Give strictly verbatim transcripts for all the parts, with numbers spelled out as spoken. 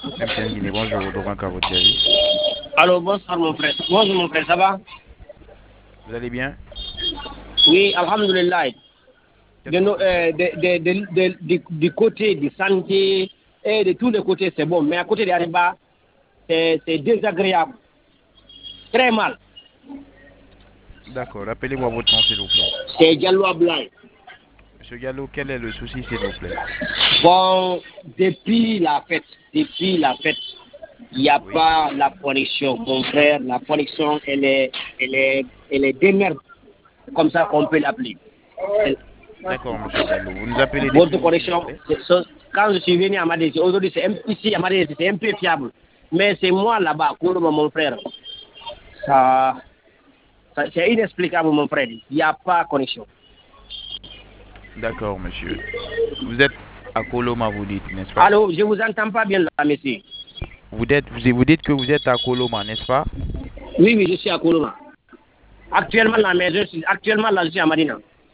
M T N Guinée, bonjour, donc à votre service. Allô, bonsoir mon frère. Bonjour mon frère, ça va? Vous allez bien? Oui, alhamdulillah. Qu'est-ce De, qu'on no- peut faire? euh, de, de, de, de- du du côté de santé et de tous les côtés, c'est bon. Mais à côté d'Ariba, c'est c'est désagréable. Très mal. D'accord, rappelez-moi votre nom, s'il vous plaît. C'est Diallo Ablaye. Monsieur Gallo, quel est le souci, s'il vous plaît? Bon, depuis la fête, depuis la fête, il n'y a Oui. pas la connexion. Mon frère, la connexion, elle est, elle est, elle est démerde. Comme ça qu'on peut l'appeler. D'accord, monsieur Gallo. Vous nous appelez depuis Votre où, s'il vous connexion, plaît? c'est- c'est- quand je suis venu à Madrid, aujourd'hui, c'est un- ici à Madrid, c'est un peu fiable. Mais c'est moi là-bas, pour mon frère. Ça, ça- c'est inexplicable, mon frère. Il n'y a pas de connexion. D'accord, monsieur. Vous êtes à Coloma, vous dites, n'est-ce pas? Allô, je vous entends pas bien là, monsieur. Vous dites, vous, vous dites que vous êtes à Coloma, n'est-ce pas? Oui, oui, je suis à Coloma. Actuellement, là, mais je suis, actuellement, là, je suis à Madina.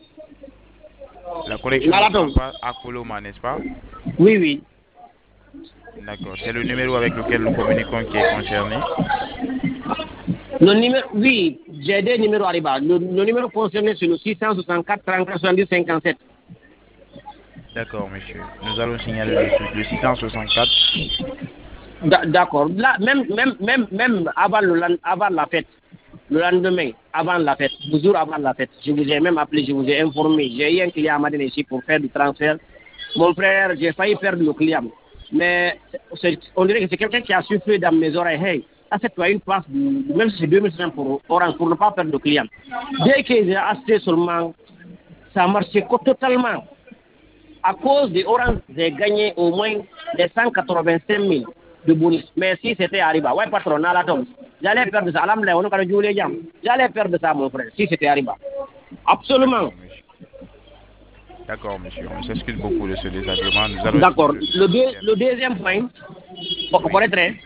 La connexion Là, ne là, prend donc. pas à Coloma, n'est-ce pas? Oui, oui. D'accord, c'est le numéro avec lequel nous communiquons qui est concerné. Le numéro, oui, j'ai deux numéros arrivés. Le, le numéro concerné, c'est le six cent soixante-quatre, trente-quatre, soixante-dix, cinquante-sept. D'accord, monsieur. Nous allons signaler le, sou- le six cent soixante-quatre. D'a- D'accord. Là, même, même, même, même avant, le, lan- avant la fête, le lendemain, avant la fête, toujours avant la fête, je vous ai même appelé, je vous ai informé. J'ai eu un client à Madrid ici pour faire du transfert. Mon frère, j'ai failli perdre le client. Mais c'est- on dirait que c'est quelqu'un qui a soufflé dans mes oreilles. Hey, achète-toi une place, de- même si c'est deux mille cinq pour Orange, pour ne pas perdre le client. Dès que j'ai acheté seulement, ça marchait co- totalement. À cause de Orange, j'ai gagné au moins les cent quatre-vingt-cinq mille de bonus. Mais si c'était Ariba, ouais, patron, à la tombe, j'allais perdre ça. Alhamdoulilah, on a joué les jambes. J'allais perdre ça, mon frère, si c'était Ariba. Absolument. D'accord, monsieur. D'accord, monsieur. On s'excuse beaucoup de ce désagrément. Nous allons essayer D'accord. de le Le, deux- solutionner. le deuxième point, pour, Oui. pour être très.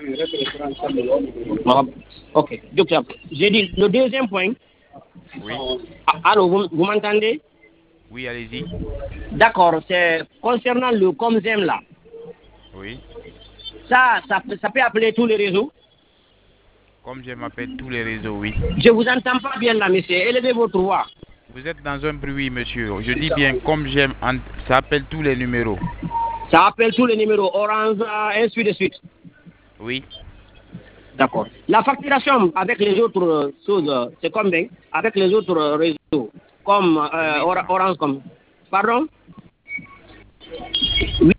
Ok. Donc, j'ai dit le deuxième point. Oui. Ah, allô, vous, vous m'entendez? Oui, allez-y. D'accord, c'est concernant le Comzem là. Oui. Ça, ça, peut- ça peut appeler tous les réseaux. Comme je m'appelle tous les réseaux, oui. Je vous entends pas bien là, monsieur. Élevez votre voix. Vous êtes dans un bruit, monsieur. Je dis bien, comme j'aime, en- ça appelle tous les numéros. Ça appelle tous les numéros Orange, et ainsi de suite. Oui. D'accord. La facturation avec les autres euh, choses, euh, c'est combien? Avec les autres euh, réseaux, comme euh, Oui. Ora- Orange, comme. Pardon?